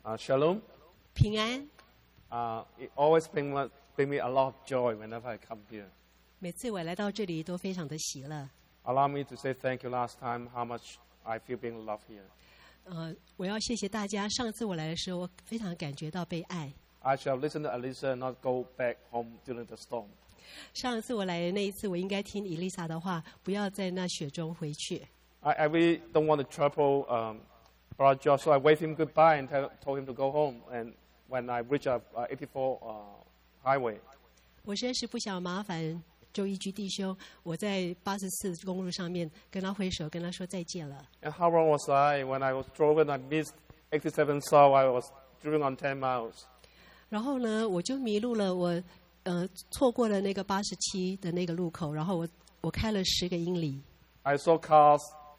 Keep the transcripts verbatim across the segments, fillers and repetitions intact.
Uh, shalom. 平安。 Uh, it always brings me, bring me a lot of joy whenever I come here. 每次我来到这里都非常的喜乐。 Allow me to say thank you last time, how much I feel being loved here. 呃，我要谢谢大家。上次我来的时候，我非常感觉到被爱。 I shall listen to Elisa and not go back home during the storm. 上次我来的那一次，我应该听伊丽莎的话，不要在那雪中回去。 I, I really don't want to trouble um, Brother Josh, so I waved him goodbye and tell, told him to go home. And when I reached uh, eighty-four uh, highway, 我真是不想麻烦周一居弟兄，我在八十四公路上面跟他挥手，跟他说再见了。 and how wrong was I when I was driving? I missed eighty-seven south. I was driving on ten miles. 然后呢，我就迷路了，我呃错过了那个八十七的那个路口，然后我我开了十个英里。 I saw cars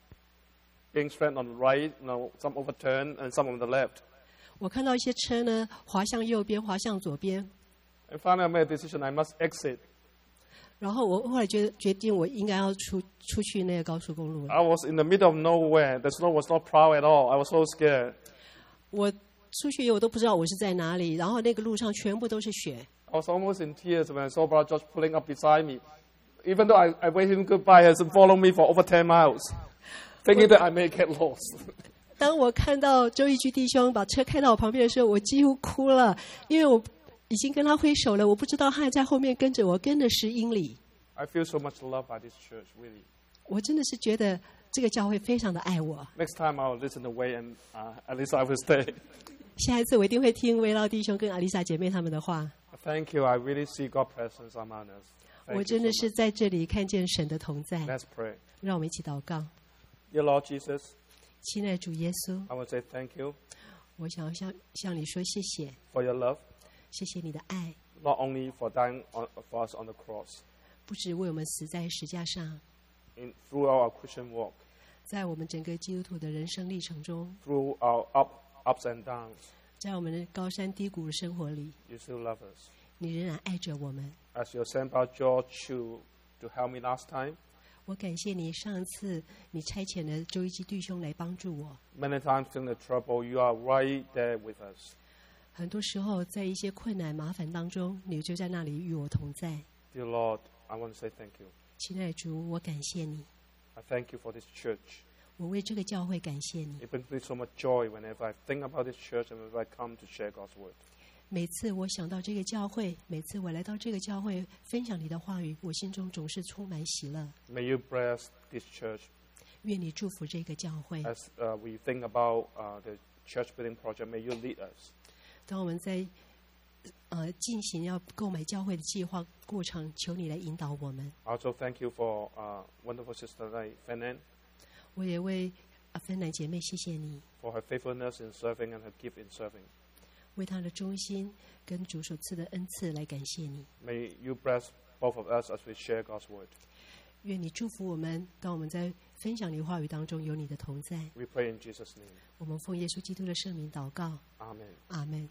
being straight on the right, you know, some overturned and some on the left. 我看到一些车呢滑向右边，滑向左边。 And finally, I made a decision: I must exit. 然后我后来决决定，我应该要出出去那个高速公路了。 I was in the middle of nowhere. The snow was not plowed at all. I was so scared. 我出去以后我都不知道我是在哪里，然后那个路上全部都是雪。 I was almost in tears when I saw Brother George pulling up beside me. Even though I, I waved him goodbye, he has followed me for over ten miles, thinking that I may get lost. 当我看到周一居弟兄把车开到我旁边的时候，我几乎哭了，因为我已经跟他挥手了，我不知道他还在后面跟着我，跟了十英里。 I feel so much love by this church, really. 我真的是觉得这个教会非常的爱我。 Next time I'll listen away and uh, at least I will stay. 下一次我一定会听维劳弟兄跟阿丽莎姐妹他们的话。 Thank you. I really see God's presence among us. 我 Thank 真 you 的 so 是 much. 在这里看见神的同在。 Let's pray. 让我们一起祷告。 Dear Lord Jesus, 亲爱的主耶稣， I want to say thank you 我想要向向你说谢谢， for your love, 谢谢你的爱， not only for dying on, for us on the cross, 不止为我们死在石架上， in, throughout our Christian walk, 在我们整个基督徒的人生历程中， through our up, ups and downs. 在我们的高山低谷的生活里， You still love us. 你仍然爱着我们。 As you sent Brother George to, to help me last time, 我感谢你，上次你差遣了周一基弟兄来帮助我。 many times in the trouble, you are right there with us. 很多时候，在一些困难麻烦当中，你就在那里与我同在。 Dear Lord, I want to say thank you. 亲爱的主，我感谢你， I thank you for this church. 我为这个教会感谢你。 It brings me so much joy whenever I think about this church and whenever I come to share God's word. 每次我想到这个教会，每次我来到这个教会分享你的话语，我心中总是充满喜乐。 May you bless this church 愿你祝福这个教会。 as uh, we think about uh, the church building project. May you lead us. 当我们在呃进行要购买教会的计划过程，求你来引导我们。 Also, thank you for uh, wonderful sister like Fanan 我也为啊芬兰姐妹谢谢你， for her faithfulness in serving and her gift in serving. 为她的忠心跟主所赐的恩赐来感谢你。 May you bless both of us as we share God's word. 愿你祝福我们，当我们在分享你话语当中有你的同在。 We pray in Jesus' name. 我们奉耶稣基督的圣名祷告， Amen. 阿门。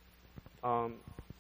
Um,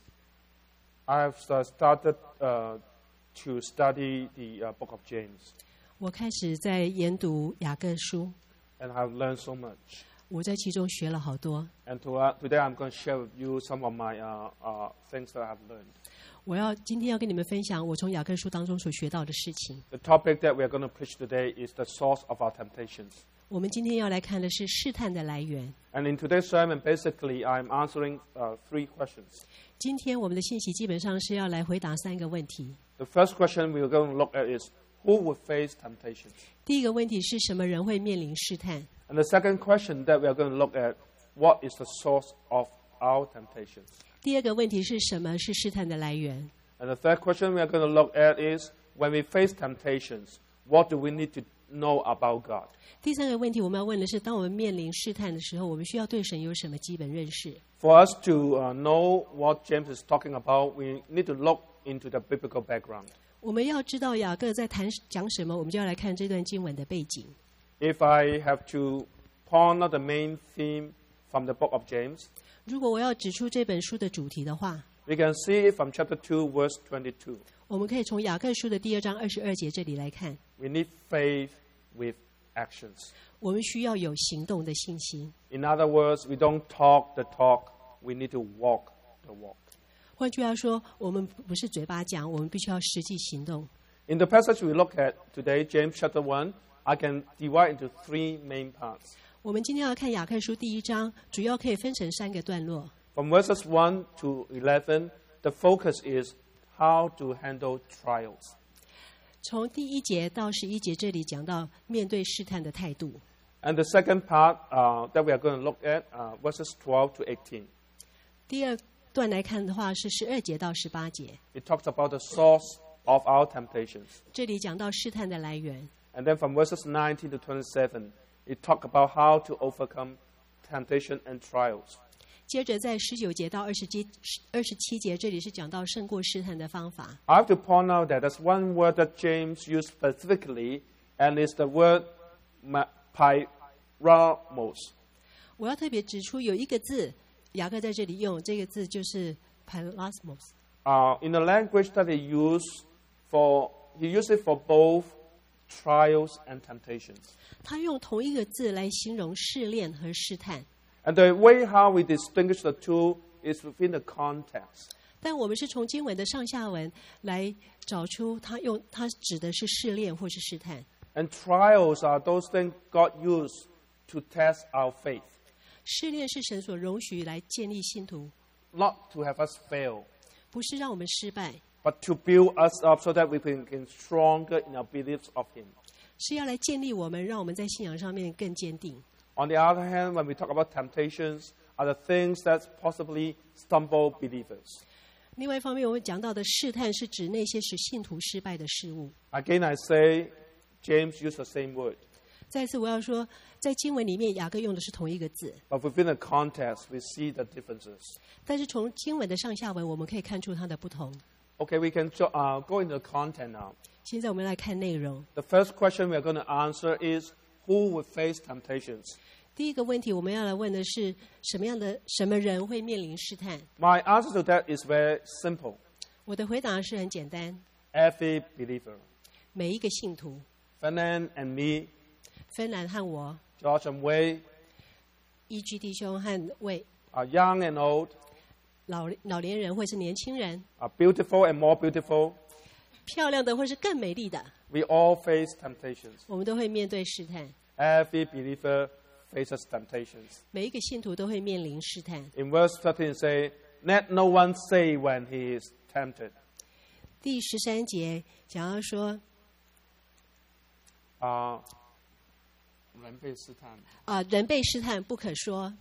I have uh, started uh, to study the uh, book of James, 我开始在研读雅各书， and I've learned so much. 我在其中学了好多。 And to, uh, today I'm going to share with you some of my uh, uh, things that I've learned. 我要今天要跟你们分享我从雅各书当中所学到的事情。 The topic that we are going to preach today is the source of our temptations. 我们今天要来看的是试探的来源。 And in today's sermon, basically, I'm answering uh, three questions. 今天我们的信息基本上是要来回答三个问题。 The first question we're going to look at is, who would face temptations? 第一个问题是什么人会面临试探？ And the second question that we are going to look at, what is the source of our temptations? 第二个问题是什么是试探的来源？ And the third question we are going to look at is, when we face temptations, what do we need to know about God? 第三个问题我们要问的是，当我们面临试探的时候，我们需要对神有什么基本认识？ For us to uh, know what James is talking about, we need to look into the biblical background. 我们要知道雅各在谈讲什么，我们就要来看这段经文的背景。 If I have to point out the main theme from the book of James, 如果我要指出这本书的主题的话， we can see it from chapter two, verse twenty-two. 我们可以从雅各书的第二章二十二节这里来看。 We need faith with actions. 我们需要有行动的信心。 In other words, we don't talk the talk, we need to walk the walk. 换句话说，我们不是嘴巴讲，我们必须要实际行动。 In the passage we look at today, James chapter one, I can divide into three main parts. 我们今天要看雅各书第一章，主要可以分成三个段落。 From verses one to eleven, the focus is how to handle trials. 从第一节到十一节，这里讲到面对试探的态度。 And the second part uh, that we are going to look at, uh, verses twelve to eighteen. 第二段来看的话是十二节到十八节， It talks about the source of our temptations. 这里讲到试探的来源。 And then from verses nineteen to twenty-seven, it talks about how to overcome temptation and trials. 接着在十九节到二十节、二十七节，这里是讲到胜过试探的方法。 I have to point out that there's one word that James used specifically, and it's the word ma- pyramos. 我要特别指出有一个字，雅各在这里用，这个字就是 parasmos。 Uh, in the language that he used for, he used it for both trials and temptations. 他用同一个字来形容试炼和试探， And the way how we distinguish the two is within the context. 但我们是从经文的上下文来找出他用他指的是试炼或是试探。 And trials are those things God used to test our faith, 试炼是神所容许来建立信徒， not to have us fail, 不是让我们失败， but to build us up so that we can get stronger in our beliefs of Him. 是要来建立我们，让我们在信仰上面更坚定。 On the other hand, when we talk about temptations, are the things that possibly stumble believers. 另外一方面，我们讲到的试探是指那些使信徒失败的事物。 Again, I say, James used the same word, 再次，我要说，在经文里面，雅各用的是同一个字， but within the context, we see the differences. 但是从经文的上下文，我们可以看出它的不同。 Okay, we can jo- uh, go into the content now. 现在我们来看内容。 The first question we are going to answer is, who would face temptations? 第一个问题，我们要来问的是什么样的什么人会面临试探？ My answer to that is very simple. 我的回答是很简单： Every believer. 每一个信徒， Fernand and me, 芬兰和我， George and Wei, 依居弟兄和为 are young and old, 老老年人或是年轻人， are beautiful and more beautiful. 漂亮的或是更美丽的， We all face temptations. 我们都会面对试探。 Every believer faces temptations. 每一个信徒都会面临试探。 In verse thirteen, it say, let no one say when he is tempted. 第十三节讲到说， Uh, 人被试探。 啊、人被试探不可说，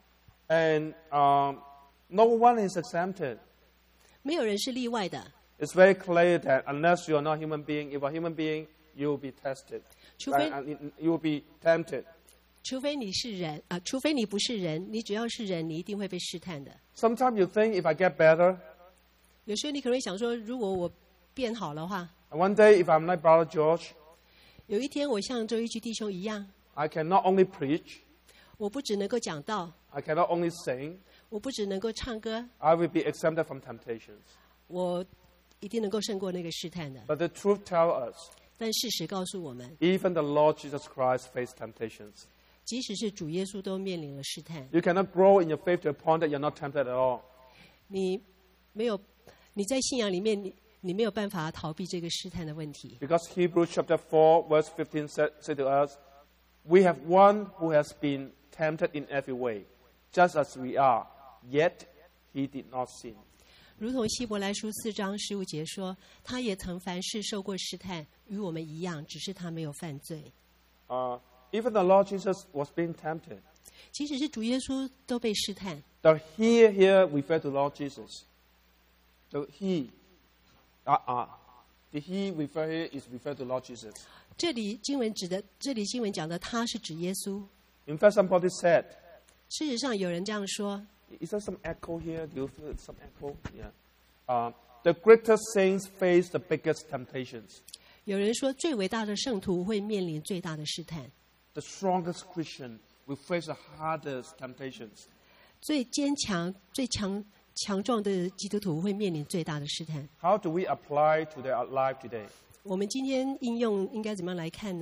And um, no one is exempted. 没有人是例外的， It's very clear that unless you are not a human being, if a human being, you will be tested. 除非 And- and you will be tempted. 除非你是人啊、除非你不是人，你只要是人，你一定会被试探的。 Sometimes you think if I get better, 有时候你可能会想说，如果我变好的话， and one day if I'm like Brother George, 有一天我像周一居弟兄一样， I can not only preach, 我不只能够讲道， I cannot only sing, 我不只能够唱歌， I will be exempted from temptations. 我一定能够胜过那个试探的。 But the truth tells us, 但事实告诉我们， even the Lord Jesus Christ faced temptations. 即使是主耶稣都面临了试探。 You cannot grow in your faith to a point that you're not tempted at all. 你没有，你在信仰里面，你你没有办法逃避这个试探的问题。 Because Hebrews chapter four, verse fifteen said, said to us, we have one who has been tempted in every way, just as we are, yet he did not sin. 如同希伯来书四章十五节说，他也曾凡事受过试探，与我们一样，只是他没有犯罪。 Uh, even the Lord Jesus was being tempted. 即使是主耶稣都被试探。 The he here refer to Lord Jesus. The he, uh-uh. The he refer here is refer to Lord Jesus. 这里经文指的，这里经文讲的他是指耶稣。 In fact, somebody said, 事实上，有人这样说， is there some echo here? Do you feel some echo? Yeah. Uh, the greatest saints face the biggest temptations. 有人说最伟大的圣徒会面临最大的试探， The strongest Christian will face the hardest temptations. 最坚强、最强强壮的基督徒会面临最大的试探。 How do we apply to their life today? 我们今天应用应该怎么样来看呢？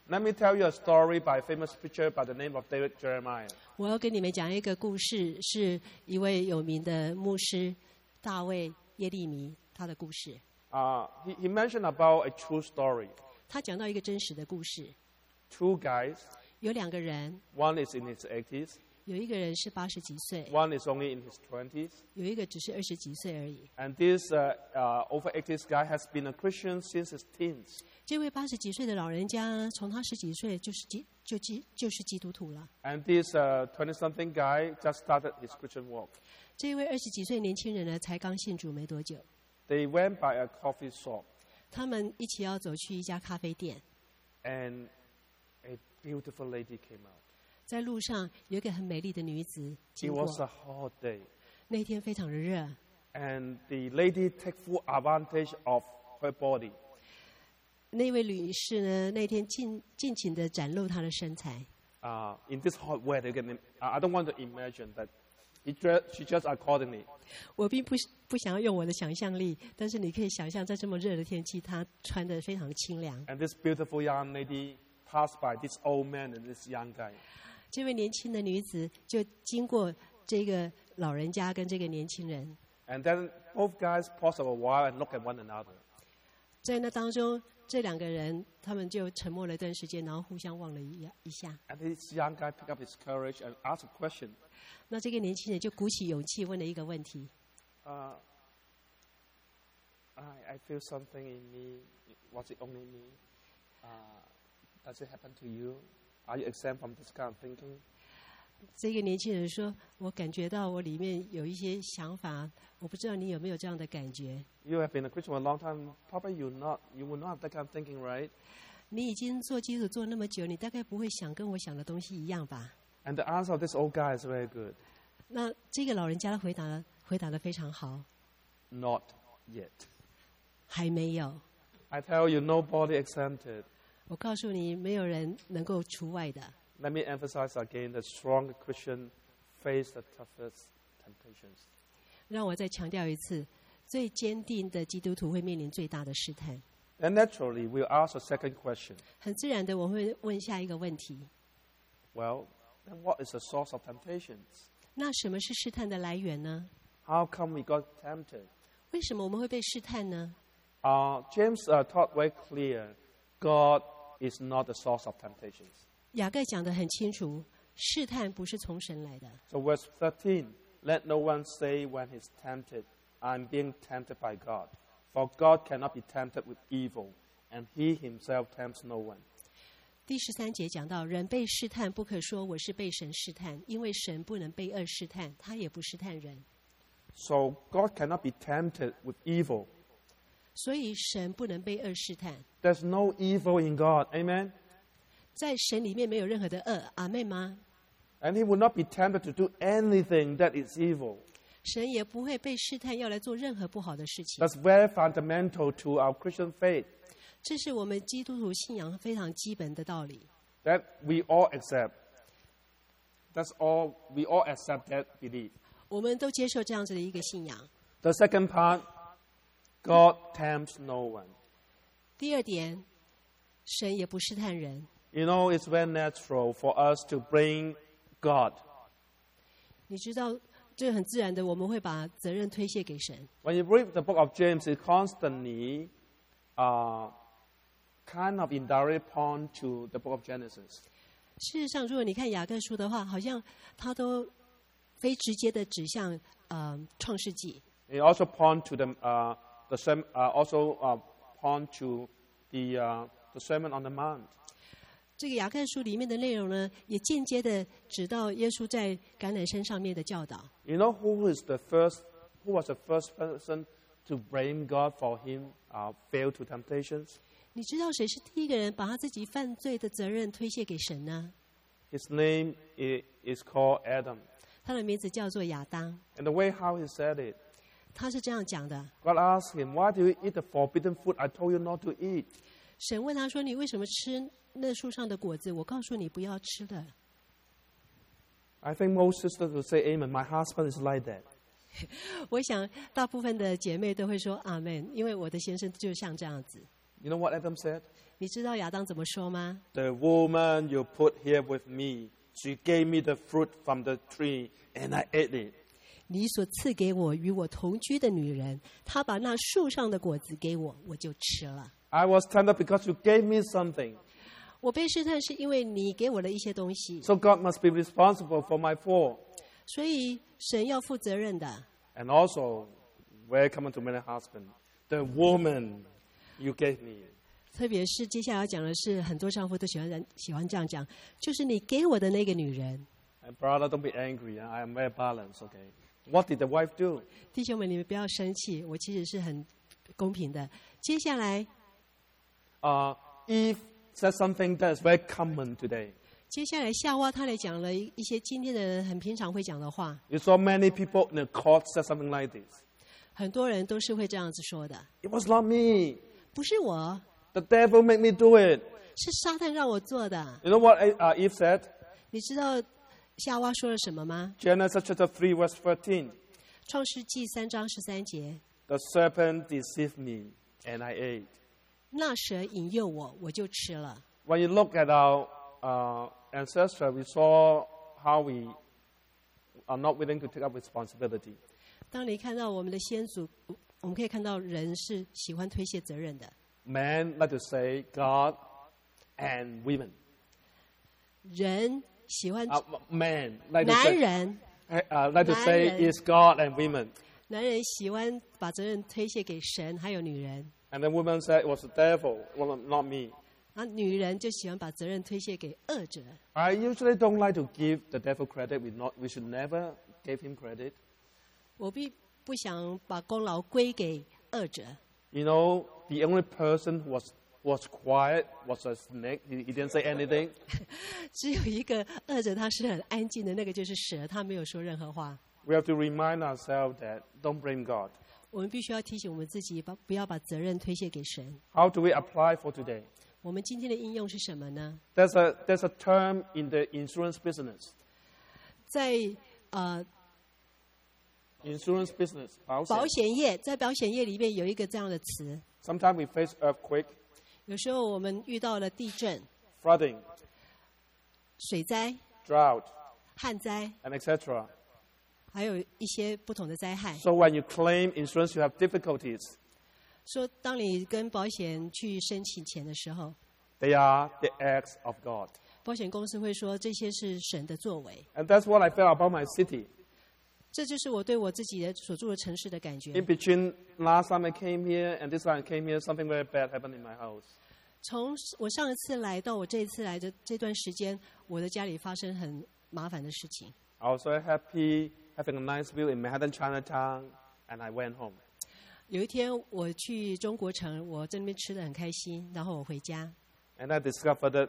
Let me tell you a story by a famous preacher by the name of David Jeremiah. 我要跟你们讲一个故事，是一位有名的牧师大卫耶利米他的故事。 Uh, he, he mentioned about a true story. 他讲到一个真实的故事， Two guys, 有两个人， one is in his eighties, 有一个人是八十几岁， one is only in his twenties. 有一个只是二十几岁而已。 And this uh, uh, over eighties guy has been a Christian since his teens. 这位八十几岁的老人家，从他十几岁就是基就基就是基督徒了。 And this uh, twenty-something guy just started his Christian walk. 这位二十几岁年轻人呢，才刚信主没多久。 They went by a coffee shop, 他们一起要走去一家咖啡店， and a beautiful lady came out. 在路上有一个很美丽的女子 It 经 was 过。 a hot day, 那天非常的热， and the lady took full advantage of her body. 那位女士呢，那天尽尽情的展露她的身材。 Uh, in this hot weather, you can, I don't want to imagine that he dress, she just accordingly. 我并不不想要用我的想象力，但是你可以想象，在这么热的天气，她穿得非常的清凉。 And this beautiful young lady passed by this old man and this young guy. 这位年轻的女子就经过这个老人家跟这个年轻人， And then both guys paused for a while and looked at one another. 在那当中，这两个人他们就沉默了一段时间，然后互相望了一一下。 And this young guy picked up his courage and asked a question. 那这个年轻人就鼓起勇气问了一个问题： Uh, I, I feel something in me. Was it only me? Uh, does it happen to you? Are you exempt from this kind of thinking? 这个年轻人说：“我感觉到我里面有一些想法，我不知道你有没有这样的感觉。 You have been a Christian for a long time. Probably you not. You will not have that kind of thinking, right? 你已经做基督徒做那么久，你大概不会想跟我想的东西一样吧？” And the answer of this old guy is very good. 那这个老人家回答了，回答的非常好， Not yet. 还没有。 I tell you, nobody exempted. 我告诉你，没有人能够除外的。 Let me emphasize again: the strong Christian face the toughest temptations. 让我再强调一次，最坚定的基督徒会面临最大的试探。 And naturally, we'll ask a second question. 很自然的，我会问下一个问题： Well, then what is the source of temptations? 那什么是试探的来源呢？ How come we got tempted? 为什么我们会被试探呢？ Uh, James uh, taught very clear: God is not the source of temptations. 雅各讲得很清楚，试探不是从神来的。 So verse thirteen: Let no one say when he's tempted, "I'm being tempted by God," for God cannot be tempted with evil, and He Himself tempts no one. 第十三节讲到，人被试探，不可说我是被神试探，因为神不能被恶试探，他也不试探人。 So God cannot be tempted with evil. 所以神不能被恶试探， There's no evil in God. Amen. 在神里面没有任何的恶，阿妹吗？ And He will not be tempted to do anything that is evil. 神也不会被试探要来做任何不好的事情。 That's very fundamental to our Christian faith. 这是我们基督徒信仰非常基本的道理。 That we all accept. That's all. We all accept that belief. 我们都接受这样子的一个信仰。 The second part, God tempts no one. 第二点，神也不试探人。 You know, it's very natural for us to bring God. 你知道，这很自然的，我们会把责任推卸给神。 When you read the book of James, it constantly uh, kind of indirectly point to the book of Genesis. 事实上，如果你看雅各书的话，好像他都非直接的指向呃创世纪。 It also point to the uh, the sermon, uh, also uh, point to the uh, the Sermon on the Mount. 这个雅各书里面的内容呢，也间接的指到耶稣在橄榄山上面的教导。 You know who is the first? Who was the first person to blame God for him uh, fail to temptations? 你知道谁是第一个人把他自己犯罪的责任推卸给神呢？ His name is, is called Adam. 他的名字叫做亚当。 And the way how he said it, 他是这样讲的： God asked him, "Why do you eat the forbidden food I told you not to eat?" 神问他说：“你为什么吃那树上的果子？我告诉你不要吃的。” I think most sisters will say, "Amen." My husband is like that. 我想大部分的姐妹都会说阿门，因为我的先生就像这样子。 You know what Adam said? 你知道亚当怎么说吗？ The woman you put here with me, she gave me the fruit from the tree, and I ate it. 你所赐给我与我同居的女人，她把那树上的果子给我，我就吃了。 I was tempted because you gave me something. 我被试探是因为你给我了一些东西， So God must be responsible for my fall. 所以神要负责任的。 And also, very common to many husbands, the woman you gave me. 特别是接下来要讲的是，很多丈夫都喜欢人喜欢这样讲，就是你给我的那个女人。 And brother, don't be angry. I am very balanced, okay? What did the wife do? 弟兄们，你们不要生气，我其实是很公平的。接下来， Uh, Eve said something that is very common today. 接下来夏娃她来讲了一些今天的人很平常会讲的话， You saw many people in the court said something like this. 很多人都是会这样子说的， It was not me. 不是我， The devil made me do it. 是撒旦让我做的。 You know what uh, Eve said? 你知道夏娃说了什么吗？ Genesis chapter three, verse thirteen. 创世纪三章十三节， The serpent deceived me, and I ate. 那蛇引诱我，我就吃了。 When you look at our uh, ancestors, we saw how we are not willing to take up responsibility. 当你看到我们的先祖，我们可以看到人是喜欢推卸责任的。 Men like to say God and women. 人喜欢 Uh, men like to 男 say, 人， uh, like to say 男人。 it's God and women. 男人喜欢把责任推卸给神还有女人， And the woman said it was the devil, well, not me. 而女人就喜欢把责任推卸给恶者。 I usually don't like to give the devil credit. We not, we should never give him credit. 我并不想把功劳归给恶者。 You know, the only person who was was quiet was a snake. He, he didn't say anything. 只有一个恶者，他是很安静的，那个就是蛇，他没有说任何话。 We have to remind ourselves that don't blame God. 我们必须要提醒我们自己，把不要把责任推卸给神。 How do we apply for today? 我们今天的应用是什么呢？ There's a there's a term in the insurance business. 在呃 Insurance business. 保险。 保险业，在保险业里面有一个这样的词。 Sometimes we face earthquake, 有时候我们遇到了地震、 flooding, 水灾、 drought, 旱灾， and et cetera. 还有一些不同的灾害。 So when you claim insurance, you have difficulties. 说，当你跟保险去申请钱的时候， They are the acts of God. 保险公司会说这些是神的作为。 And that's what I felt about my city. 这就是我对我自己的所住的城市的感觉 In。between last time I came here and this time I came here, something very bad happened in my house. 从我上一次来到我这一次来的这段时间，我的家里发生很麻烦的事情。 I was very happy having a nice view in Manhattan, Chinatown, and I went home. 有一天我去中国城，我在那边吃的很开心，然后我回家， And I discovered that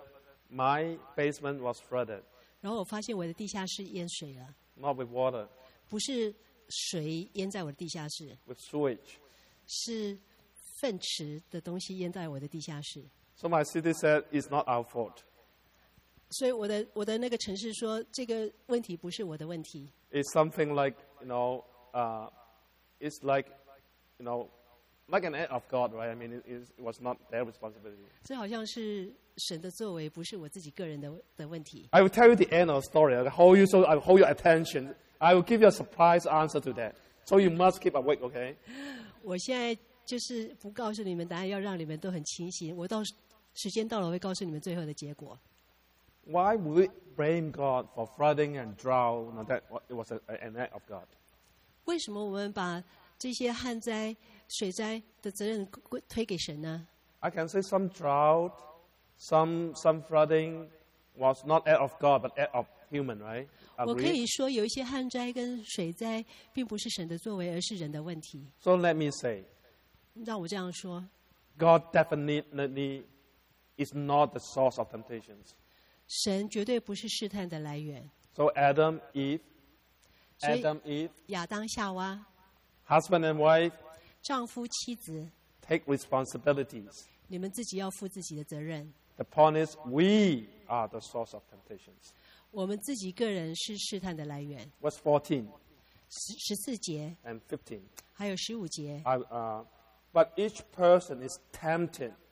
my basement was flooded, 然后我发现我的地下室淹水了， not with water, 不是水淹在我的地下室， with sewage. 是粪池的东西淹在我的地下室。 So my city said, it's not our fault. 所以我的我的那个城市说，这个问题不是我的问题， It's something like, you know, uh, it's like, you know, like an act of God, right? I mean, it, is- it was not their responsibility. 这好像是神的作为，不是我自己个人的的问题。 I will tell you the end of the story. I'll hold you so I will hold your attention. I will give you a surprise answer to that. So you must keep awake, okay? 我现在就是不告诉你们答案，要让你们都很清醒。我到时间到了，我会告诉你们最后的结果。 Why would we blame God for flooding and drought? No, that it was a, an act of God. 为什么我们把这些旱灾、水灾的责任归推给神呢？ I can say some drought, some some flooding was not act of God, but act of human, right? 我可 Agree? 以说，有一些旱灾跟水灾，并不是神的作为，而是人的问题。 So let me say, 让我这样说， God definitely is not the source of temptations. 神绝对不是试探的来源。 So Adam, Eve, 所以 Adam, Eve, 亚当、夏娃、 husband and wife, 丈夫、妻子， take responsibilities. 你们自己要负自己的责任。 The point is, we are the source of temptations. 我们自己个人是试探的来源。 Verse fourteen 十十四节， and fifteen. 还有十五节， I, uh, but each person is tempted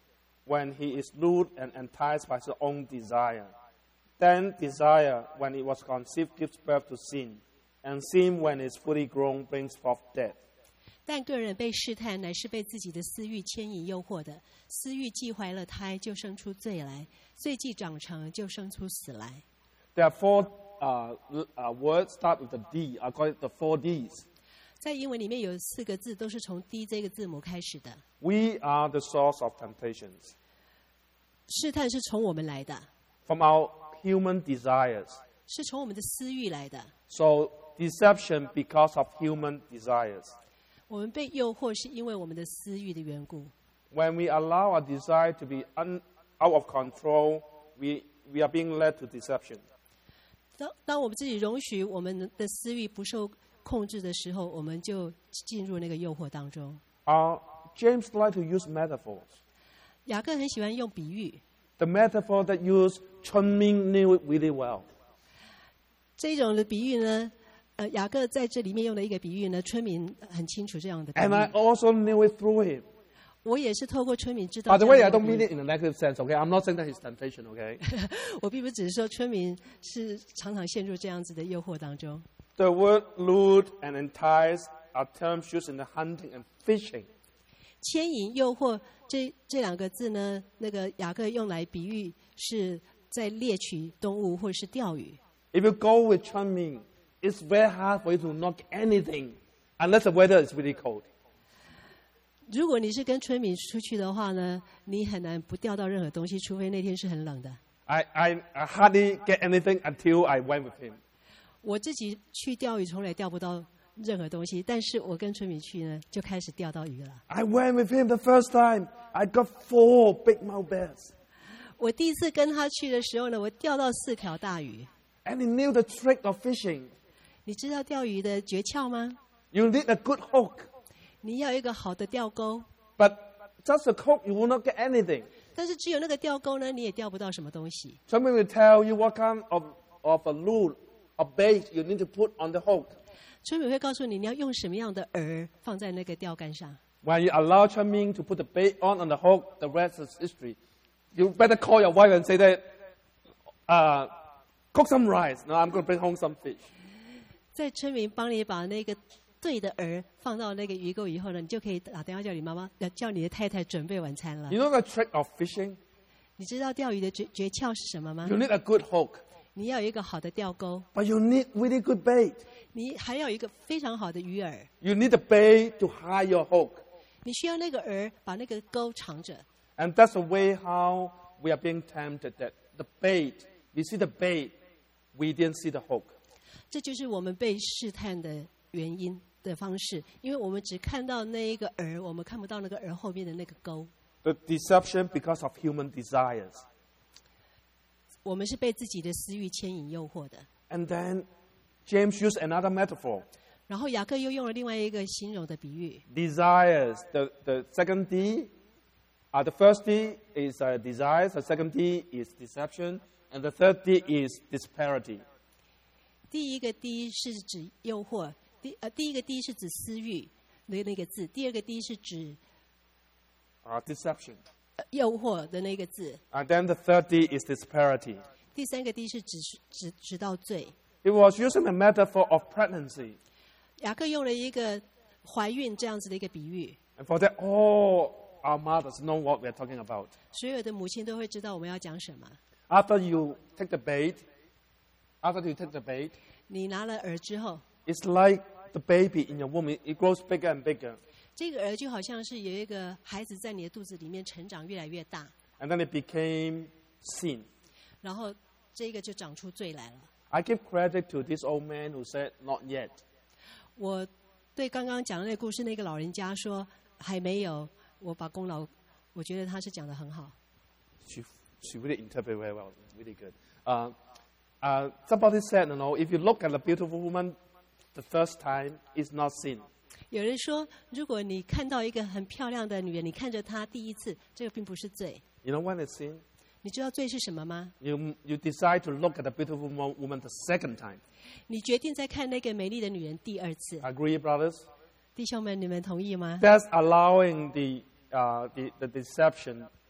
when he is lured and enticed by his own desire. Then desire, when it was conceived, gives birth to sin. And sin, when it is fully grown, brings forth death. 但个人被试探，乃是被自己的私欲牵引诱惑的。私欲既怀了胎，就生出罪来；罪既长成，就生出死来。 There are four uh, uh, words start with the D. I call it the four Ds. 在英文里面有四个字，都是从 D 这个字母开始的。 We are the source of temptations. 试探是从我们来的， From our human desires. 是从我们的私欲来的。 So deception because of human desires. 我们被诱惑是因为我们的私欲的缘故。 When we allow our desire to be un, out of control, we, we are being led to deception. 当当我们自己容许我们的私欲不受控制的时候，我们就进入那个诱惑当中。 Uh, James likes to use metaphors. 雅各很喜欢用比喻， The metaphor that used, Chun Ming knew it really well. 这种的比喻呢，呃，雅各在这里面用的一个比喻呢，村民很清楚这样的比 And I 喻。 also knew it through him. 我也是透過村民知道 By 這 the 樣 way, 的 I 一個 don't 比喻。 mean it in a negative sense, okay? I'm not saying that it's temptation, okay? 我並不只是說村民是常常陷入這樣子的誘惑當中。 The word lured and entice are terms used in the hunting and fishing. 牽引、誘惑這這兩個字呢，那個雅各用來比喻是在獵取動物或是釣魚。 If you go with Chun Ming, it's very hard for you to knock anything unless the weather is really cold. 如果你是跟村民出去的話呢，你很難不釣到任何東西，除非那天是很冷的。 I, I, I hardly get anything until I went with him. 我自己去釣魚從來釣不到任何東西，但是我跟村民去呢，就開始釣到魚了。 I went with him the first time. I got four big mouth bears. 我第一次跟他去的時候呢，我釣到四條大魚。 And he knew the trick of fishing. 你知道釣魚的訣竅嗎？ You need a good hook. 你要一個好的釣鈎， But just a hook, you will not get anything. 但是只有那個釣鈎呢，你也釣不到什麼東西。 Someone will tell you what kind of, of a lure, a bait you need to put on the hook. 村民會告訴你，你要用什麼樣的饵放在那個釣竿上。 When you allow Chun Ming to put the bait on on the hook, the rest is history. You better call your wife and say that, uh, cook some rice. No, I'm going to bring home some fish. 在村民幫你把那個對的饵放到那個魚鈎以後呢，你就可以打電話叫你媽媽，要叫你的太太準備晚餐了。 You know the trick of fishing? 你知道釣魚的訣訣竅是什麼嗎 You？need a good hook, 你要有一個好的釣鈎， but you need really good bait. 你還要有一個非常好的魚饵， You need the bait to hide your hook. 你需要那個饵把那個鈎藏着。 And that's the way how we are being tempted, that the bait, we see the bait, we didn't see the hook. 這就是我們被試探的原因的方式，因為我們只看到那一個饵，我們看不到那個饵後面的那個鈎。 The deception because of human desires. 我們是被自己的私欲牽引誘惑的。 And then James used another metaphor. 然後雅各又用了另外一個形容的比喻， Desires. The, the second D, uh, the first D is uh, desires, the second D is deception, and the third D is disparity. 第一個 D 是指誘惑，第呃第一個 D 是指私欲的那個字，第二個 D 是指 Uh, deception. 呃誘惑的那個字， And then the third D is disparity. 第三個 D 是指指指到罪。 It was using a metaphor of pregnancy. 雅各用了一個懷孕這樣子的一個比喻， And for that, all our mothers know what we're talking about. 所有的母親都會知道我們要講什麼。 After you take the bait, after you take the bait, 你拿了饵之後， it's like the baby in your womb. It, it grows bigger and bigger. 這個饵就好像是有一個孩子在你的肚子裡面成長越來越大， And then it became sin. 然後這個就長出罪來了。 I give credit to this old man who said, not yet. 我對剛剛講的那個故事，那個老人家說還沒有，我把功勞，我覺得他是講得很好。 She, she really interpreted very well. Really good. Uh, uh, somebody said, you know, if you look at a beautiful woman the first time, it's not sin. 有人說，如果你看到一個很漂亮的女人，你看着她第一次，這個並不是罪。 You know when it's sin? 你知道罪是什麼嗎？ You, you decide to look at a beautiful wo- woman the second time. 你決定再看那個美麗的女人第二次。 Agree, brothers? 弟兄們，你們同意嗎？ That's allowing the, uh, the, the deception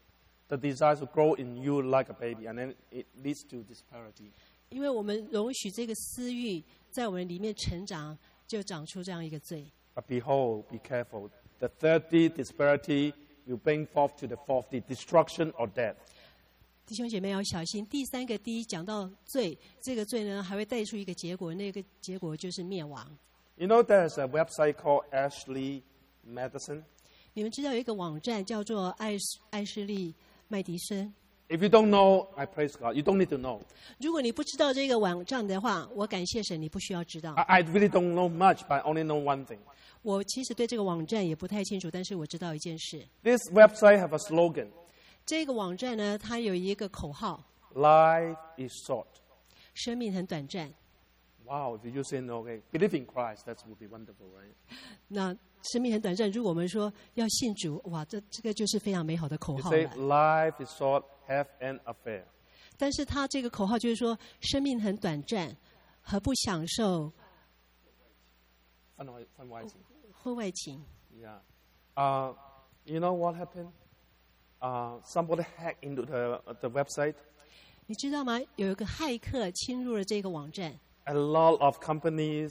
the desire to grow in you like a baby, and then it leads to disparity. 因为我们容许这个私欲在我们里面成长，就长出这样一个罪。 But behold, be careful. The third D, disparity, will bring forth to the fourth D, destruction or death. 弟兄姐妹要小心。第三个第一讲到罪，这个罪呢还会带出一个结果，那个结果就是灭亡。 You know there's a website called Ashley Madison? 你们知道有一个网站叫做艾艾士利麦迪森。 If you don't know, I praise God. You don't need to know. 如果你不知道这个网站的话，我感谢神，你不需要知道。 I, I really don't know much, but I only know one thing. 我其实对这个网站也不太清楚，但是我知道一件事。 This website have a slogan. 这个网站呢，它有一个口号 Life is short. 生命很短暂。 Wow, did you say no? Okay. Believe in Christ, that would be wonderful, right? 那生命很短暂，如果我们说要信主，哇，这这个就是非常美好的口 You 号 say 了。 life is short, have an affair. 但是它这个口号就是说，生命很短暂，何不享受婚外-婚外情。 婚外情？ Yeah. Uh, you know what happened? Uh, somebody hacked into the, the website. 你知道吗？有一个骇客侵入了这个网站， A lot of companies,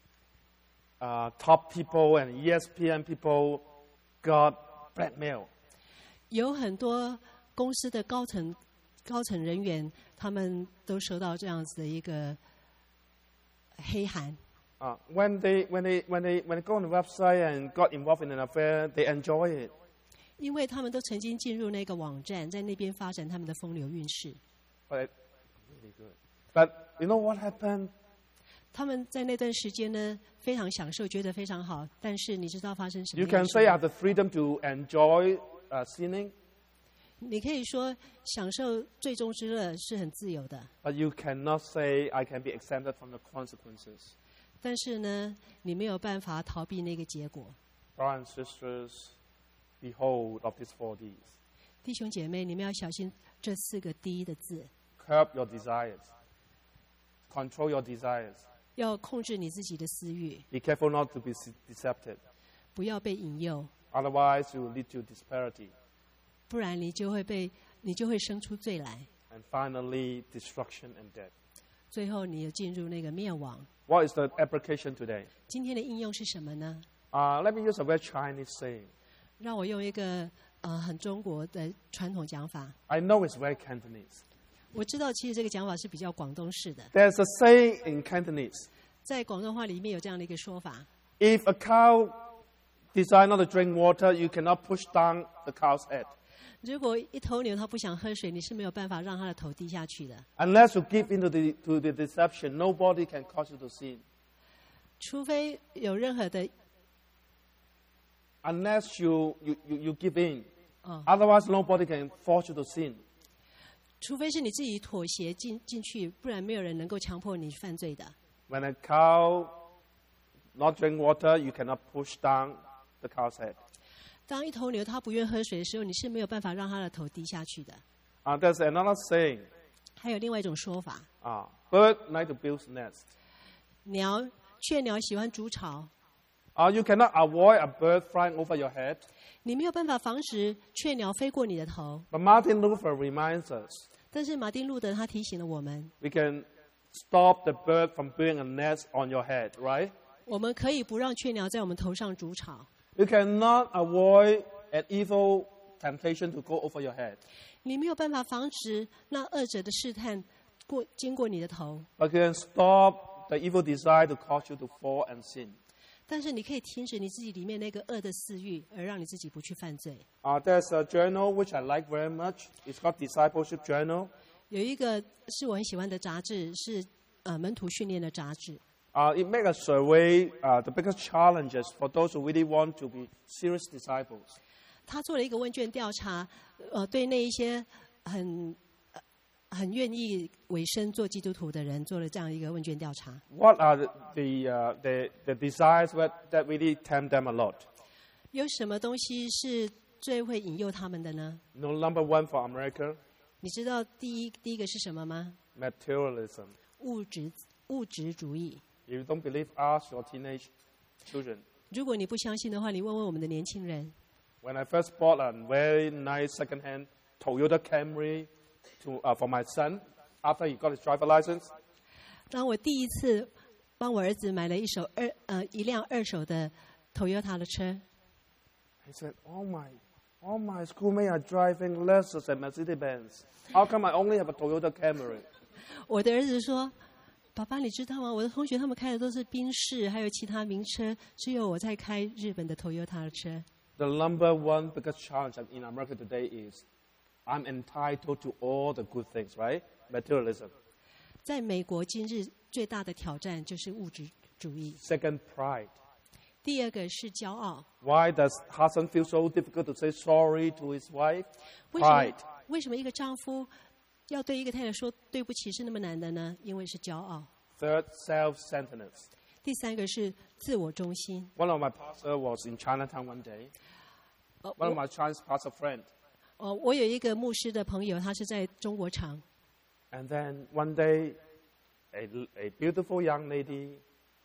uh, top people and E S P N people got blackmail. 有很多公司的高层高层人员，他们都收到这样子的一个黑函。 Uh, when they when they when they when they go on the website and got involved in an affair, they enjoy it. 因为他们都曾经进入那个网站，在那边发展他们的风流韵事。 But really good. But you know what happened? 他们在那段时间呢，非常享受，觉得非常好。但是你知道发生什么 You 样 can 的事 say I 吗？ have the freedom to enjoy uh, sinning, 你可以说享受最终之乐是很自由的， but you cannot say I can be exempted from the consequences. 但是呢，你没有办法逃避那个结果。 Brothers and sisters, behold of these four Ds. 弟兄姐妹，你们要小心这四个第一的字， Curb your desires. Control your desires. 要控制你自己的私欲， Be careful not to be deceptive. 不要被引诱， Otherwise, it will lead to disparity. 不然你就会被你就会生出罪来， And finally, destruction and death. 最后你又进入那个灭亡。 What is the application today? 今天的应用是什么呢？ Uh, let me use a very Chinese saying. 让我用一个呃很中国的传统讲法。 I know it's very Cantonese. 我知道其实这个讲法是比较广东式的， There's a saying in Cantonese. 在广东话里面有这样的一个说法： If a cow decides not to drink water, you cannot push down the cow's head. 如果一头牛它不想喝水，你是没有办法让它的头低下去的。 Unless you give in to the, to the deception, nobody can cause you to sin. 除非有任何的 Unless you, you, you, you give in. 哦， Otherwise, nobody can force you to sin. 除非是你自己妥协进进去，不然没有人能够强迫你犯罪的。 When a cow not drink water, you cannot push down the cow's head. 当一头牛它不愿喝水的时候，你是没有办法让它的头低下去的。 Uh, there's another saying. 还有另外一种说法， Uh, bird like to build nest. 鸟雀鸟喜欢筑巢， Uh, you cannot avoid a bird flying over your head. 你没有办法防止雀鸟飞过你的头。 But Martin Luther reminds us 但是马丁路德他提醒了我们， we can stop the bird from building a nest on your head, right? 我们可以不让雀鸟在我们头上筑巢。 You cannot avoid an evil temptation to go over your head. 你没有办法防止那恶者的试探过经过你的头， But you can stop the evil desire to cause you to fall and sin. 但是你可以停止你自己里面那个恶的私欲，而让你自己不去犯罪。 Uh, there's a journal which I like very much. It's called Discipleship Journal. 有一个是我很喜欢的杂志，是呃门徒训练的杂志。 Uh, it makes a survey, uh, the biggest challenges for those who really want to be serious disciples. 他做了一个问卷调查，呃，对那一些很、呃、很愿意委身做基督徒的人做了这样一个问卷调查。 What are the, the, uh, the, the desires that, that really tempt them a lot? 有什么东西是最会引诱他们的呢？ You know, number one for America, 你知道第一第一个是什么吗？ materialism. 物质物质主义。 If you don't believe, ask your teenage children. 如果你不相信的话，你问问我们的年轻人。 When I first bought a very nice second-hand Toyota Camry to, uh, for my son after he got his driver license. 当我第一次帮我儿子买了一手二呃一辆二手的 Toyota 的车， He said, all my, all my schoolmates are driving Lexus and Mercedes-Benz. How come I only have a Toyota Camry? 我的儿子说：“爸爸，你知道吗？我的同学他们开的都是宾士，还有其他名车，只有我在开日本的 Toyota 的车。” The number one biggest challenge in America today is I'm entitled to all the good things, right? Materialism. 在美国今日最大的挑战就是物质主义。 Second, pride. 第二个是骄傲。 Why does husband feel so difficult to say sorry to his wife? 为什么 Pride. 为什么一个丈夫要对一个太太说对不起是那么难的呢？因为是骄傲。 Third, self-centeredness. 第三个是自我中心。 One of my pastors was in Chinatown one day. 呃 One of 我 my Chinese pastor friend. 呃，我有一个牧师的朋友，他是在中国场。 And then one day, a, a beautiful young lady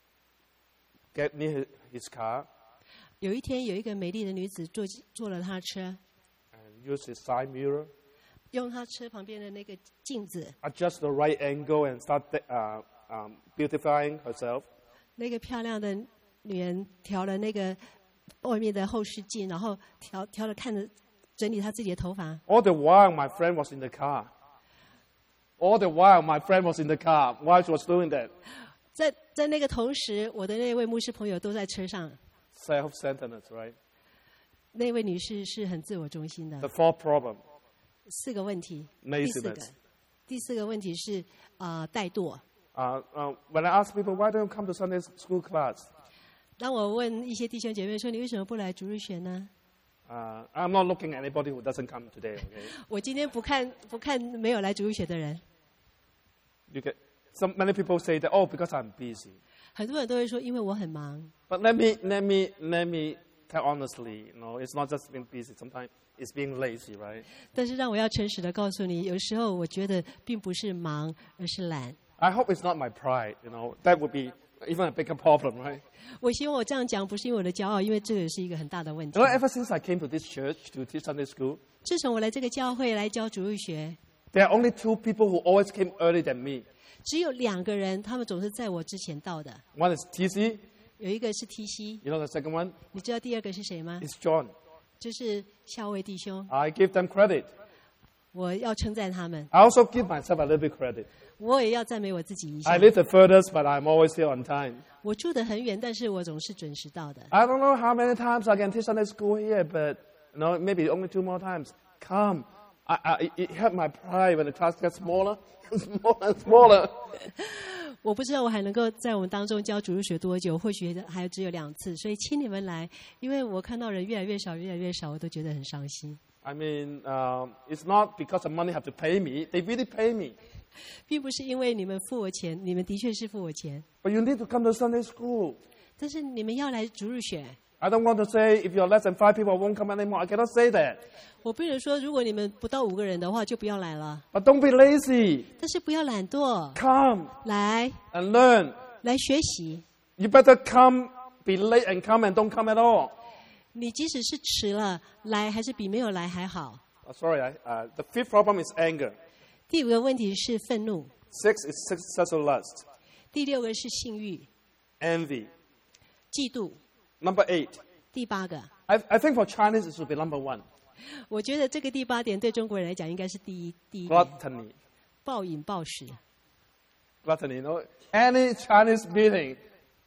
get near his car 有一天，有一个美丽的女子坐坐了他的车， and used his side mirror, 用他车旁边的那个镜子， adjust the right angle and start uh, um, beautifying herself. 那个漂亮的女人调了那个外面的后视镜，然后调调了看着整理她自己的头发。 All the while, my friend was in the car. All the while, my friend was in the car while she was doing that. 在在那个同时，我的那位牧师朋友都在车上。 Self-centeredness, right? 那位女士是很自我中心的 The。fourth problem, 四个问题，第四个 laziness.， 第四个问题是啊、呃怠惰。 Uh, uh, when I ask people, why don't you come to Sunday school class? 当我问一些弟兄姐妹说你为什么不来主日学呢？ Uh, I'm not looking at anybody who doesn't come today, okay? 我今天不看不看没有来主日学的人， You get, some, many people say that, oh, because I'm busy. 很多人都会说因为我很忙。 But let me, let me, let me tell honestly, you know, it's not just being busy. Sometimes it's being lazy, right? 但是让我要诚实的告诉你，有时候我觉得并不是忙，而是懒。 I hope it's not my pride, you know. That would be even a bigger problem, right? 我希望我这样讲不是因为我的骄傲，因为这个是一个很大的问题 You。know, ever since I came to this church to teach Sunday school, 自从我来这个教会来教主日学， there are only two people who always came earlier than me. 只有两个人，他们总是在我之前到的。 One is T C, 有一个是 T C， you know the second one 你知道第二个是谁吗？ is John. 就是校尉弟兄。 I give them credit. 我要称赞他们， I also give myself a little bit credit. 我也要赞美我自己一下 I。live the furthest, but I'm always here on time. 我住得很远，但是我总是准时到的。 I don't know how many times I can teach Sunday school here, but you know, maybe only two more times. Come. I, I, it hurt my pride when the class gets smaller, smaller and smaller. 我不知道我还能够在我们当中教主日学多久，或许还只有两次，所以请你们来，因为我看到人越来越少，越来越少，我都觉得很伤心。 I mean, um, it's not because the money have to pay me. They really pay me. 并不是因为你们付我钱，你们的确是付我钱， But you need to come to Sunday school. 但是你们要来主日学。 I don't want to say if you're less than five people, I won't come anymore. I cannot say that. 我不能说，如果你们不到五个人的话，就不要来了。 But don't be lazy. 但是不要懒惰， Come 来 and learn. 来学习。 You better come, be late and come and don't come at all. 你即使是迟了，来还是比没有来还好。 Oh, sorry, I, uh, the fifth problem is anger. 第五个问题是愤怒， Six is sexual lust, 第六个是性欲、 envy. 嫉妒， Number eight. 第八个。 I, I think for Chinese it should be number one. 我觉得这个第八点对中国人来讲应该是第一第一点， Gluttony. 暴饮暴食。 Gluttony. You know, any Chinese meeting,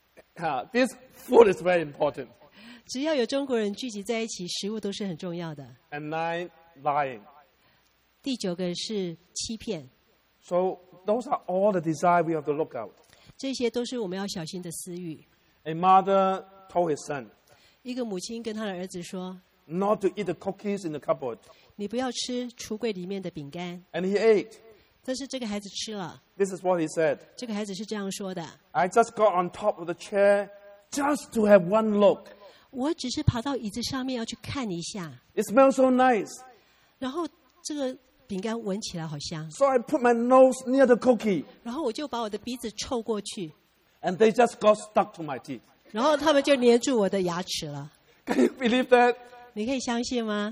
uh, this food is very important. 只要有中国人聚集在一起，食物都是很重要的。 And nine, lying. 第九个是欺骗， So those are all the desire we have to look out. 这些都是我们要小心的私欲。 A mother told his son 一个母亲跟她的儿子说 not to eat the cookies in the cupboard.：“ 你不要吃橱柜里面的饼干。 And he ate. ” 但是这个孩子吃了。 This is what he said. 这个孩子是这样说的：“ I just got on top of the chair just to have one look. 我只是爬到椅子上面要去看一下， It smells so nice. 然后这个饼干闻起来好香， So I put my nose near the cookie. 然后我就把我的鼻子凑过去， And they just got stuck to my teeth. 然后他们就粘住我的牙齿了。 Can you believe that? 你可以相信吗？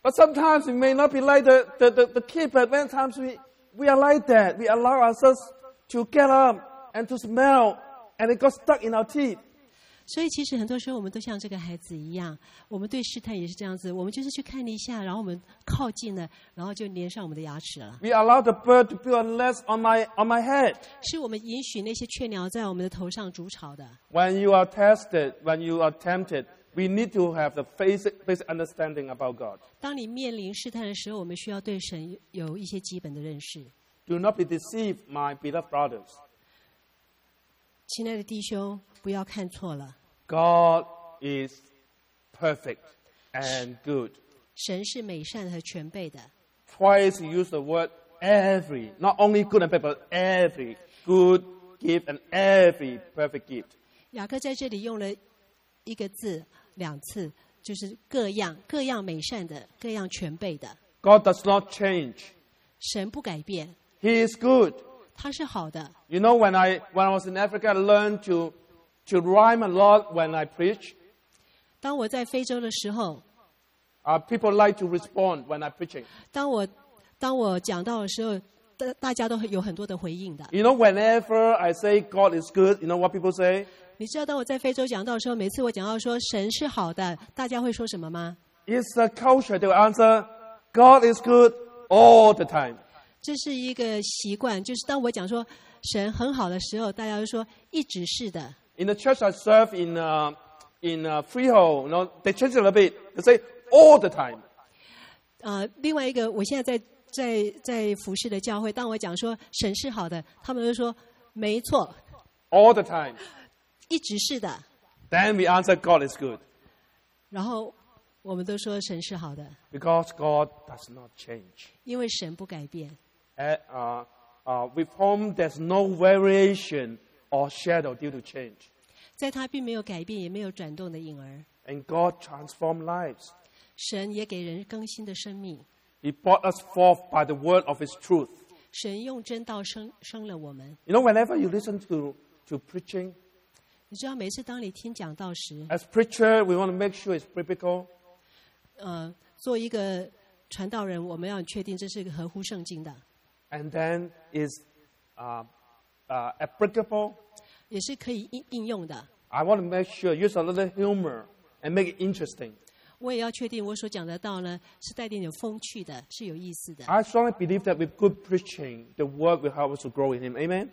But sometimes we may not be like the, the, the, the kid, but many times we, we are like that. We allow ourselves to get up and to smell, and it got stuck in our teeth. 所以其实很多时候我们都像这个孩子一样，我们对试探也是这样子，我们就是去看一下，然后我们靠近了，然后就粘上我们的牙齿了。 We allow the bird to build a nest on my, on my head. 是我们允许那些雀鸟在我们的头上筑巢的。 When you are tested, when you are tempted, we need to have the basic, basic understanding about God. 当你面临试探的时候，我们需要对神有一些基本的认识。 Do not be deceived, my beloved brothers. 亲爱的弟兄，不要看错了。 God is perfect and good. 神是美善和全备的。 Twice he used the word every, not only good and bad, but every good gift and every perfect gift. 雅各在这里用了一个字两次，就是各样各样美善的，各样全备的。 God does not change. 神不改变。 He is good. 他是好的。 You know, when I when I was in Africa, I learned to to rhyme a lot when I preach. 当我在非洲的时候， Uh, people like to respond when I'm preaching. 当我当我讲到的时候，大大家都有很多的回应的。 You know, whenever I say God is good, you know what people say? 你知道，当我在非洲讲到的时候，每次我讲到说神是好的，大家会说什么吗？ It's a culture. They will answer, God is good all the time. 这是一个习惯，就是当我讲说神很好的时候，大家就说一直是的。 In the church I serve in uh, in uh, Freehold, you know, they change it a little bit. They say all the time. 呃，另外一个，我现在在在在服侍的教会，当我讲说神是好的，他们就说没错， All the time. 一直是的。 Then we answer, God is good. 然后我们都说神是好的， Because God does not change. 因为神不改变。 Uh, uh, uh, with whom there's no variation or shadow due to change. 在他并没有改变，也没有转动的影儿。 And God transforms lives. 神也给人更新的生命。 He brought us forth by the word of His truth. 神用真道生生了我们。 You know, whenever you listen to, to preaching, 你知道，每次当你听讲道时， as preacher, we want to make sure it's biblical. 呃，做一个传道人，我们要确定这是一个合乎圣经的， And then is uh, uh, applicable. 也是可以应应用的。 I want to make sure use a little humor and make it interesting. 我也要确定我所讲的道呢，是带点有风趣的，是有意思的。 I strongly believe that with good preaching, the word will help us to grow in Him. Amen?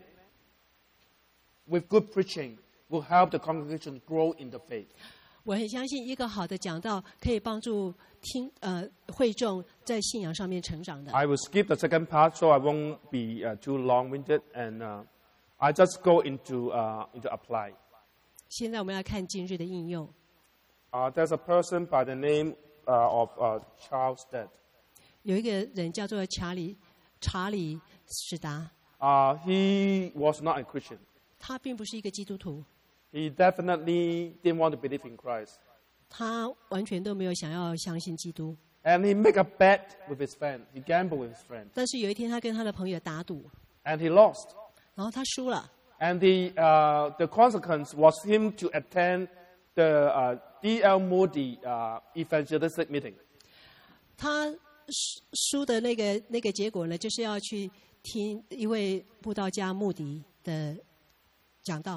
With good preaching, will help the congregation grow in the faith. 我很相信，一个好的讲道可以帮助听呃会众在信仰上面成长的。 I will skip the second part so I won't be uh, too long-winded, and uh, I just go into uh, into apply. 现在我们要看今日的应用。 Uh, there's a person by the name uh, of uh, Charles Stead. 有一个人叫做查理查理史达， Uh, he was not a Christian. 他并不是一个基督徒， He definitely didn't want to believe in Christ. 他完全都没有想要相信基督。 And he made a bet with his friend. He gambled with his friend. 但是有一天，他跟他的朋友打赌， And he lost. 然后他输了。 And the, uh, the consequence was him to attend the uh, D L Moody uh, evangelistic meeting. 他输输的那个那个结果呢，就是要去听一位布道家穆迪的讲道。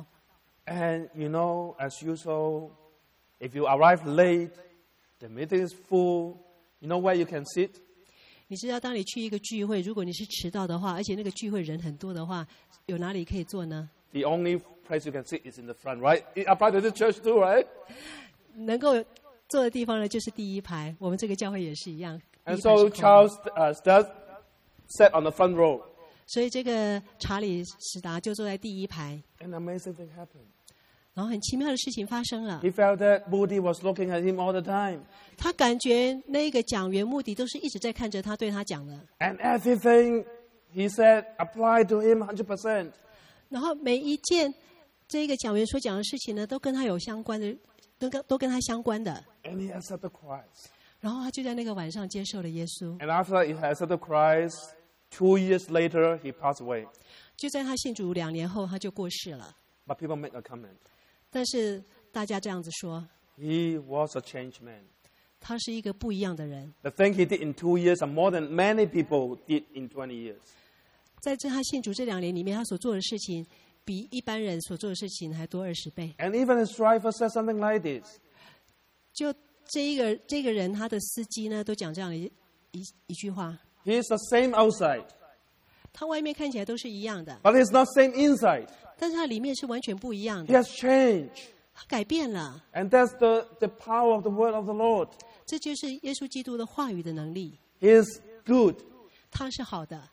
And you know, as usual, if you arrive late, the meeting is full. You know where you can sit? 你知道，当你去一个聚会，如果你是迟到的话，而且那个聚会人很多的话，有哪里可以坐呢？ The only place you can sit is in the front, right? It applies to the church too, right? 能够坐的地方呢，就是第一排。我们这个教会也是一样。 And 第一排 so 是空的 Charles uh, Studd sat on the front row. 所以这个查理史达就坐在第一排。 An amazing thing happened. 然后很奇妙的事情发生了， He felt that Moody was looking at him all the time. 他感觉那个讲员目的都是一直在看着他，对他讲的。 And everything he said applied to him one hundred percent. 然后每一件这个讲员所讲的事情呢，都跟他有相关的，都跟都跟他相关的。 And he accepted Christ. 然后他就在那个晚上接受了耶稣。 And after he accepted Christ, two years later, he passed away. 就在他信主两年后，他就过世了。 But people make a comment. 但是大家这样子说， He was a changed man. 他是一个不一样的人。 The thing he did in two years are more than many people did in twenty years. 在这他信主这两年里面，他所做的事情比一般人所做的事情还多二十倍。 And even his driver said something like this. 就这一个这个人，他的司机呢，都讲这样的一一一句话： He is the same outside, 他外面看起来都是一样的， but he's not same inside. 但是他里面是完全不一样 He 的， has changed. 他改变了。 And that's the, the power of the word of the Lord. 这就是耶稣基督的话语的能力， He is good. 他是好的。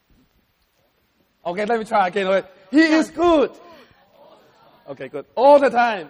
Okay, let me try again. Okay. He is good. Okay, good. All the time.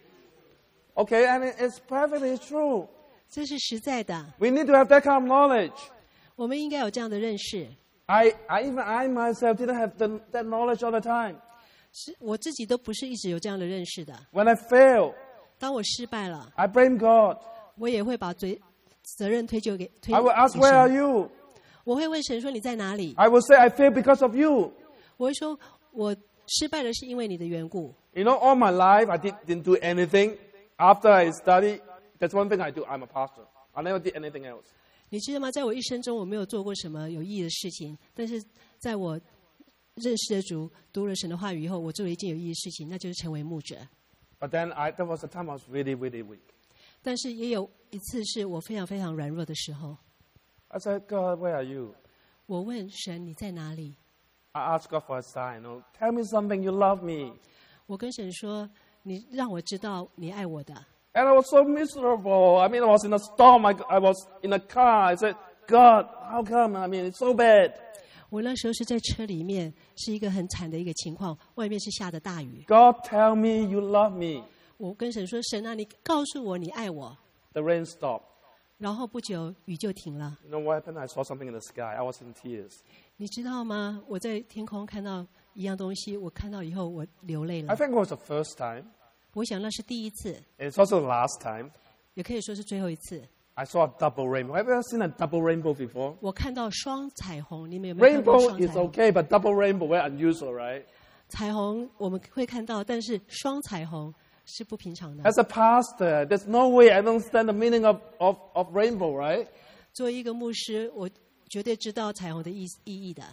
Okay, and it- it's perfectly true. 这是实在的， We need to have that kind of knowledge. 我们应该有这样的认识。 I, I even I myself didn't have the, that knowledge all the time. 是我自己都不是一直有这样的认识的。 When I fail, 当我失败了， I blame God. 我也会把责责任推就给推 I will ask, 给 where are 神。 you? 我会问神说你在哪里？ I will say, I failed because of you. 我会说我失败了是因为你的缘故。 You know, all my life, I did, didn't do anything. After I studied, that's one thing I do. I'm a pastor. I never did anything else. 你知道吗？在我一生中，我没有做过什么有意义的事情，但是在我认识了主、读了神的话语以后，我做了一件有意义的事情，那就是成为牧者。 But then I, there was a time I was really, really weak. 但是也有一次是我非常非常软弱的时候， I said, God, where are you? 我问神你在哪里？ I asked God for a sign. You know, tell me something, you love me. 我跟神说，你让我知道你爱我的。 And I was so miserable. I mean, I was in a storm. I, I was in a car. I said, God, how come? I mean, it's so bad. 我那时候是在车里面，是一个很惨的一个情况，外面是下的大雨。 God, tell me you love me. 我跟神说：“神啊，你告诉我你爱我。 The rain stopped. ” 然后不久雨就停了。 You know what happened? I saw something in the sky. I was in tears. 你知道吗？我在天空看到一样东西，我看到以后我流泪 I 了。 think it was the first time. 我想那是第一次， It's also the last time. 也可以说是最后一次。 I saw a double rainbow. Have you ever seen a double rainbow before? 我看到双彩虹，你们有没有看过 Rainbow 双 is 彩虹？ okay, but double rainbow very unusual, right? 彩虹我们会看到，但是双彩虹是不平常的。 As a pastor, there's no way I don't understand the meaning of, of, of rainbow, right? 作为一个牧师，我绝对知道彩虹的意意义的。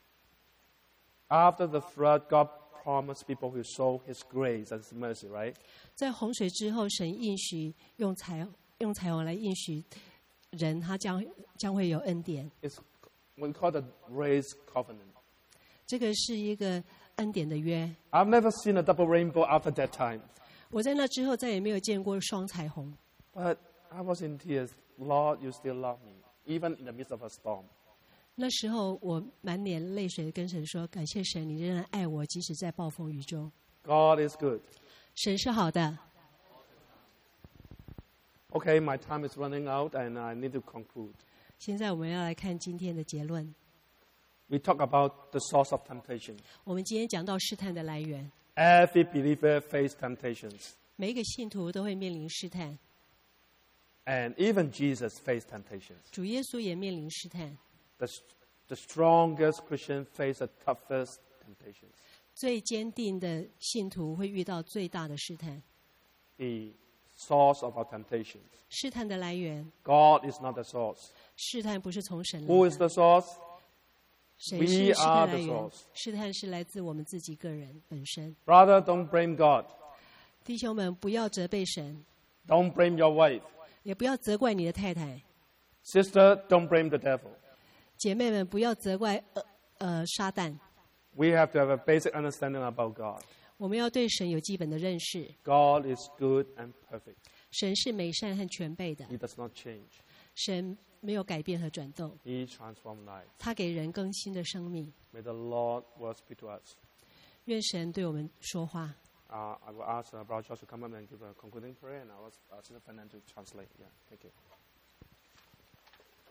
After the flood, God promised people who show His grace and His mercy, right? 在洪水之后，神应许用彩用彩虹来应许人，他将将会有恩典。 It's we call it the grace covenant. 这个是一个恩典的约。 I've never seen a double rainbow after that time. 我在那之后再也没有见过双彩虹。 But I was in tears. Lord, you still love me, even in the midst of a storm. 那时候我满脸泪水，跟神说：“感谢神，你仍然爱我，即使在暴风雨中。 God is good. 神是好的。” Okay, my time is running out, and I need to conclude. 现在我们要来看今天的结论。 We talk about the source of temptation. 我们今天讲到试探的来源， Every believer faces temptations, 每一个信徒都会面临试探， and even Jesus faced temptations. 主耶稣也面临试探。 The, the strongest Christian face the toughest temptations. 最坚定的信徒会遇到最大的试探。 The source of our temptations. 试探的来源， God is not the source. 试探不是从神 Who 来 is 的， the source? 谁 We 是试 are 探 the 来源 source.？ 试探是来自我们自己个人本身。 Brother, don't blame God. 弟兄们，不要责备神， Don't blame your wife. 也不要责怪你的太太。 Sister, don't blame the devil. 姐妹们，不要责怪呃呃撒旦。 We have to have a basic understanding about God. 我们要对神有基本的认识。 God is good and perfect. 神是美善和全备的， He does not change. 神没有改变和转动， He transforms lives. 他给人更新的生命。 May the Lord will speak to us. 愿神对我们说话。 Uh, I will ask uh, Brother Josh to come up and give a concluding prayer, and I will ask Sister Fernand to translate. Yeah, thank you.